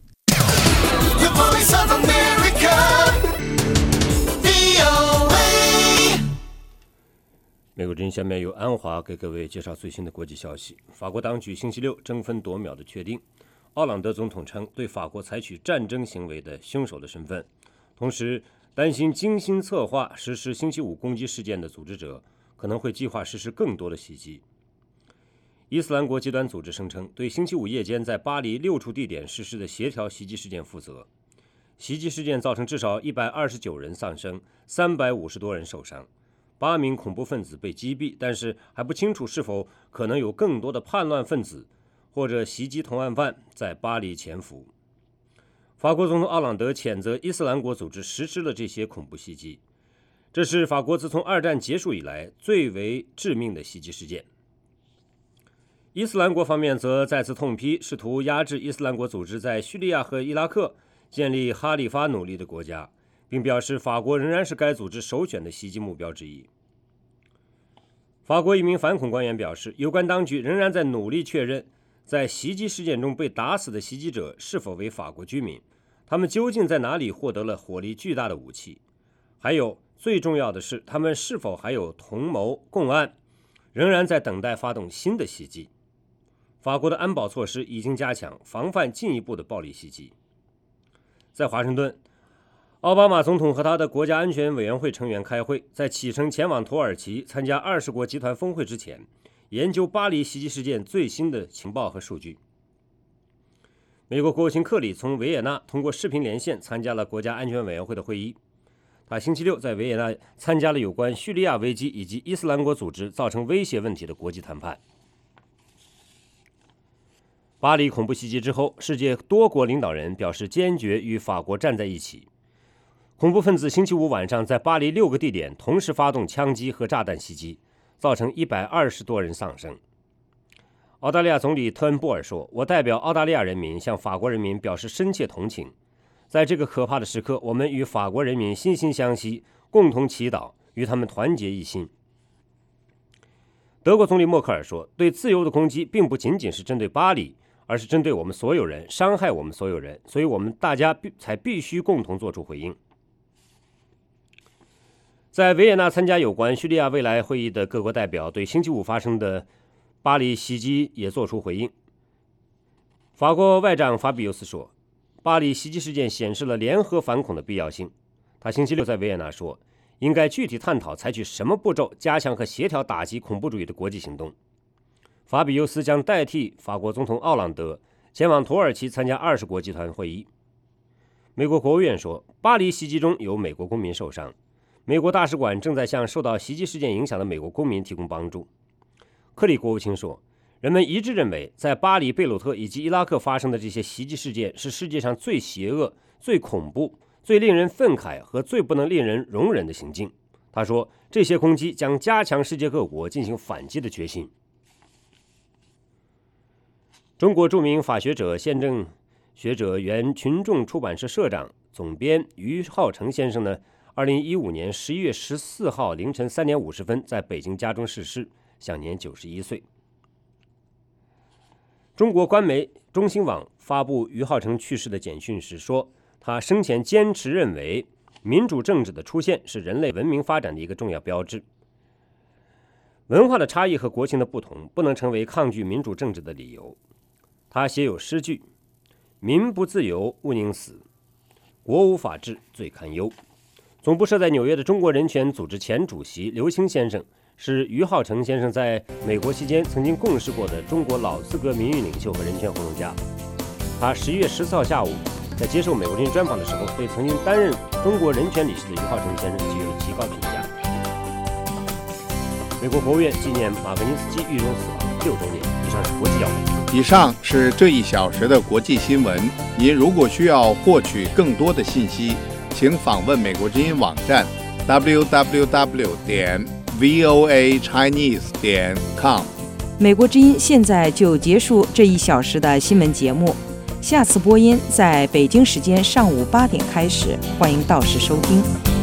Speaker 19: 美国之音下面由安华给各位介绍最新的国际消息。法国当局星期六争分夺秒地确定，奥朗德总统称对法国采取战争行为的凶手的身份，同时担心精心策划实施星期五攻击事件的组织者可能会计划实施更多的袭击。伊斯兰国极端组织声称对星期五夜间在巴黎6处地点实施的协调袭击事件负责。袭击事件造成至少129人丧生，350多人受伤，8名恐怖分子被击毙，但是还不清楚是否可能有更多的叛乱分子或者袭击同案犯在巴黎潜伏。法国总统奥朗德谴责伊斯兰国组织实施了这些恐怖袭击，这是法国自从2战结束以来最为致命的袭击事件。伊斯兰国方面则再次痛批试图压制伊斯兰国组织在叙利亚和伊拉克建立哈里发努力的国家，并表示法国仍然是该组织首选的袭击目标之一。法国一名反恐官员表示，有关当局仍然在努力确认在袭击事件中被打死的袭击者是否为法国居民，他们究竟在哪里获得了火力巨大的武器，还有最重要的是，他们是否还有同谋共案，仍然在等待发动新的袭击。法国的安保措施已经加强，防范进一步的暴力袭击。在华盛顿，奥巴马总统和他的国家安全委员会成员开会，在启程前往土耳其参加20国集团峰会之前，研究巴黎袭击事件最新的情报和数据。美国国务卿克里从维也纳通过视频连线参加了国家安全委员会的会议。他星期六在维也纳参加了有关叙利亚危机以及伊斯兰国组织造成威胁问题的国际谈判。巴黎恐怖袭击之后，世界多国领导人表示坚决与法国站在一起。恐怖分子星期五晚上在巴黎6个地点同时发动枪击和炸弹袭击，造成120多人丧生。澳大利亚总理特恩布尔说：“我代表澳大利亚人民向法国人民表示深切同情，在这个可怕的时刻，我们与法国人民惺惺相惜，共同祈祷，与他们团结一心。”德国总理默克尔说：“对自由的攻击并不仅仅是针对巴黎，而是针对我们所有人，伤害我们所有人，所以我们大家才必须共同做出回应。”在维也纳参加有关叙利亚未来会议的各国代表对星期五发生的巴黎袭击也做出回应。法国外长法比尤斯说：“巴黎袭击事件显示了联合反恐的必要性。”他星期六在维也纳说：“应该具体探讨采取什么步骤加强和协调打击恐怖主义的国际行动。”法比尤斯将代替法国总统奥朗德前往土耳其参加20国集团会议。美国国务院说，巴黎袭击中有美国公民受伤，美国大使馆正在向受到袭击事件影响的美国公民提供帮助。克里国务卿说，人们一致认为在巴黎、贝鲁特以及伊拉克发生的这些袭击事件是世界上最邪恶、最恐怖、最令人愤慨和最不能令人容忍的行径。他说，这些攻击将加强世界各国进行反击的决心。中国著名法学者、宪政学者、原群众出版社社长、总编于浩成先生呢，2015年11月14号凌晨3点50分在北京家中逝世，享年91岁。中国官媒中新网发布于浩成去世的简讯时说，他生前坚持认为，民主政治的出现是人类文明发展的一个重要标志。文化的差异和国情的不同不能成为抗拒民主政治的理由。他写有诗句：“民不自由勿宁死，国无法治最堪忧。”总部设在纽约的中国人权组织前主席刘清先生是于浩成先生在美国期间曾经共事过的中国老资格民运领袖和人权活动家。他11月14号下午在接受美国之音专访的时候，对曾经担任中国人权理事的于浩成先生给予了极高评价。 美国国务院纪念马格尼斯基狱中死亡6周年。以上是国际要闻。
Speaker 18: 以上是这1小时的国际新闻。您如果需要获取更多的信息，请访问美国之音网站 www.voachinese.com。
Speaker 2: 美国之音现在就结束这1小时的新闻节目，下次播音在北京时间上午8点开始，欢迎到时收听。